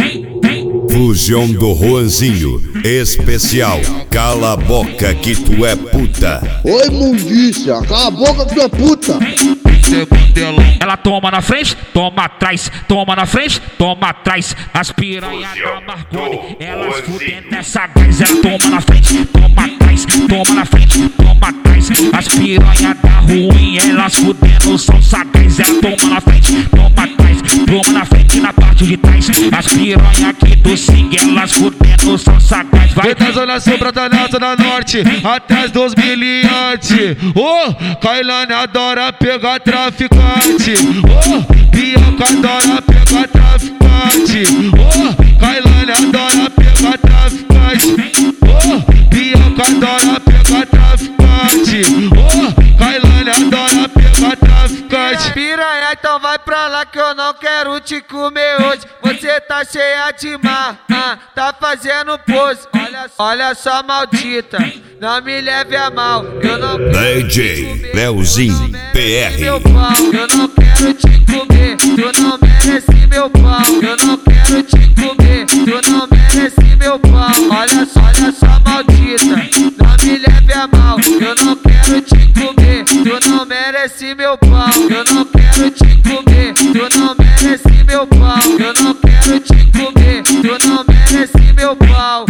Fusão do Juanzinho, especial. Cala a boca que tu é puta. Oi, mundiça, cala a boca que tu é puta. Ela toma na frente, toma atrás, toma na frente, toma atrás. As piranhas da Marconi, elas fudem nessa gás. Ela toma na frente, toma atrás, toma na frente, toma atrás. As piranhas da ruim, elas fudendo são sagaz. Ela toma na frente, toma atrás, toma na frente na parte de trás. As piranhas aqui do Sing, elas fudendo são sagaz. Vai da zona sul pra da zona norte, até as 2 miliantes. Kailane adora pegar traficante. Bianca adora pegar traficante. Kailane adora pegar traficante. Bianca adora pegar traficante. Kailane adora pegar traficante. Piranha, então vai pra lá que eu não quero te comer hoje. Você tá cheia de mar, tá fazendo pose. Olha só, maldita, não me leve a mal. Eu não quero DJ Leozinho PR. meu pau. Eu não quero te comer, tu não merece meu pau. Eu não quero te comer, tu não merece meu pau. Olha só, maldita, não me leve a mal. Eu não quero te comer, tu não merece meu pau. Eu não quero te comer, tu não merece meu pau. Eu não quero te comer, tu não merece meu pau.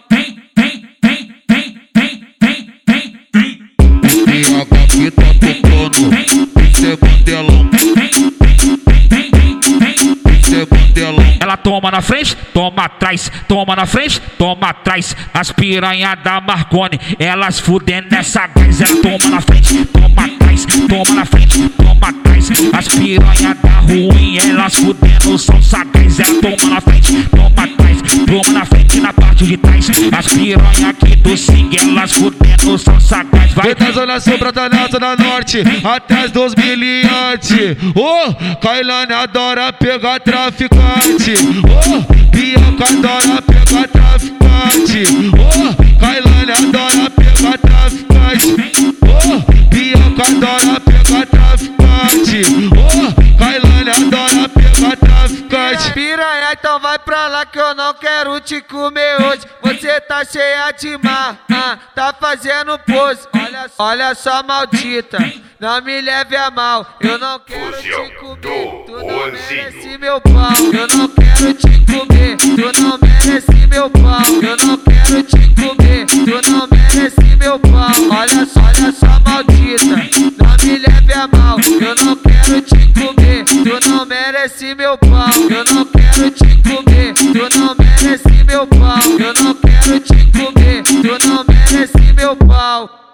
Piroca que tá tocando, isso é bandelão. Isso é bandelão. Ela toma na frente, toma atrás, toma na frente, toma atrás. As piranhas da Marconi, elas fudem nessa gás. Ela toma na frente, toma atrás, toma na frente, toma atrás. As piranhas da ruim, elas fudendo são sagaz. Ela toma na frente, toma atrás, toma na frente na parte de trás. As piranhas aqui do Sing, elas fudendo são sagaz. Vai da zona sul pra da zona norte, até as 2 miliantes. Kailane adora pegar traficante. Bianca adora pegar traficante. Kailane adora pegar traficante. Bianca adora pegar traficante. Kailane adora pegar traficante. Piranha, então vai pra lá que eu não quero te comer hoje. Você tá cheia de mar, tá fazendo pose. Olha só, maldita, não me leve a mal. Eu não quero te comer, tu não merece meu pau. Eu não quero te comer, tu não merece meu pau. Eu não quero te comer, tu não merece meu pau. Olha só, maldita, não me leve a mal. Eu não quero te comer, tu não merece meu pau. Eu não quero te comer, tu não merece meu pau. Eu não quero te comer, tu não merece meu pau.